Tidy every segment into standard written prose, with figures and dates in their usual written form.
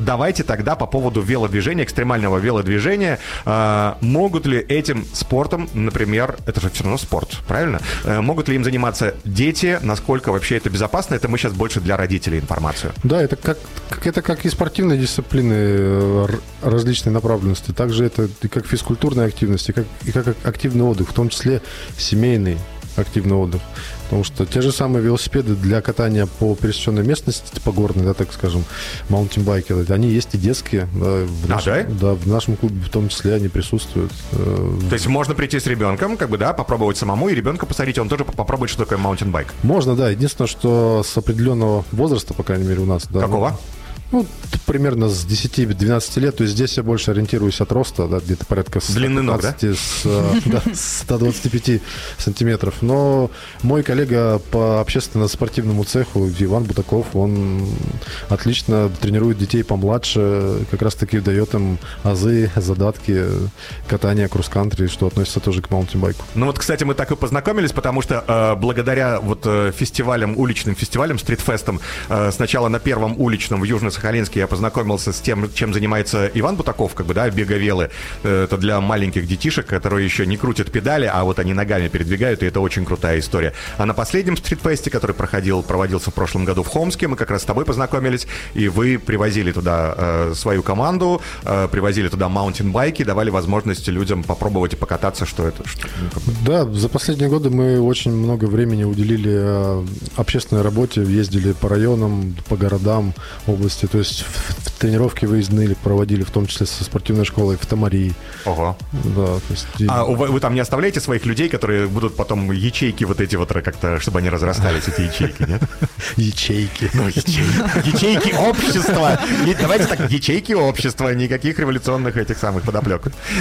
давайте тогда по поводу велодвижения, экстремального велодвижения. Могут ли этим спортом, например, это же все равно спорт, правильно? Могут ли им заниматься дети? Насколько вообще это безопасно? Это мы сейчас больше для родителей информацию. Да, это как и спортивные дисциплины различной направленности. Также это и как физкультурная активность, и как активный отдых, в том числе семейный активный отдых. Потому что те же самые велосипеды для катания по пересеченной местности, по горной, да, так скажем, маунтинбайки, они есть и детские. Да, в нашем клубе в том числе они присутствуют. То есть можно прийти с ребенком, попробовать самому, и ребенка посадить, он тоже попробует, что такое маунтинбайк? Можно, да. Единственное, что с определенного возраста, по крайней мере, у нас. Да, какого? Примерно с 10-12 лет. То есть здесь я больше ориентируюсь от роста, да, где-то порядка 125 сантиметров. Но мой коллега по общественно-спортивному цеху Иван Бутаков, он отлично тренирует детей помладше, как раз-таки дает им азы, задатки катания кросс-кантри, что относится тоже к маунтинбайку. Кстати, мы так и познакомились, потому что благодаря фестивалям, уличным фестивалям, стритфестам, сначала на первом уличном в Южно-Сахалинске я познакомился с тем, чем занимается Иван Бутаков, беговелы. Это для маленьких детишек, которые еще не крутят педали, а вот они ногами передвигают, и это очень крутая история. А на последнем стритфесте, который проводился в прошлом году в Хомске, мы как раз с тобой познакомились, и вы привозили туда свою команду, привозили туда маунтинбайки, давали возможность людям попробовать и покататься, что это. Да, за последние годы мы очень много времени уделили общественной работе, ездили по районам, по городам, области. То есть тренировки выездные проводили, в том числе со спортивной школой в Тамарии. Ого. Да, то есть... А вы там не оставляете своих людей, которые будут потом ячейки как-то, чтобы они разрастались, эти ячейки, нет? Ячейки. Ячейки общества. Давайте так, ячейки общества, никаких революционных этих самых подоплек.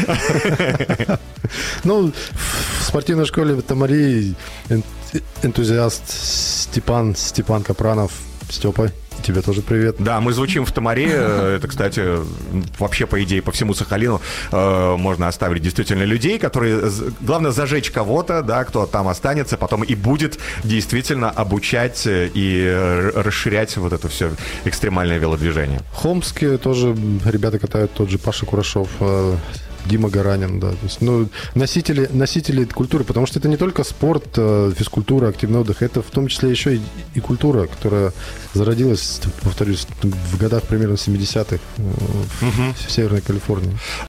В спортивной школе в Тамарии энтузиаст Степан Капранов. Степа, тебе тоже привет. Да, мы звучим в Тамаре. Это, кстати, вообще, по идее, по всему Сахалину можно оставить действительно людей, которые... Главное, зажечь кого-то, да, кто там останется, потом и будет действительно обучать и расширять вот это все экстремальное велодвижение. В Хомске тоже ребята катают, тот же Паша Курашов, Дима Гаранин, да. То есть, носители культуры, потому что это не только спорт, физкультура, активный отдых, это в том числе еще и культура, которая зародилась, повторюсь, в годах примерно 70-х в Северной Калифорнии.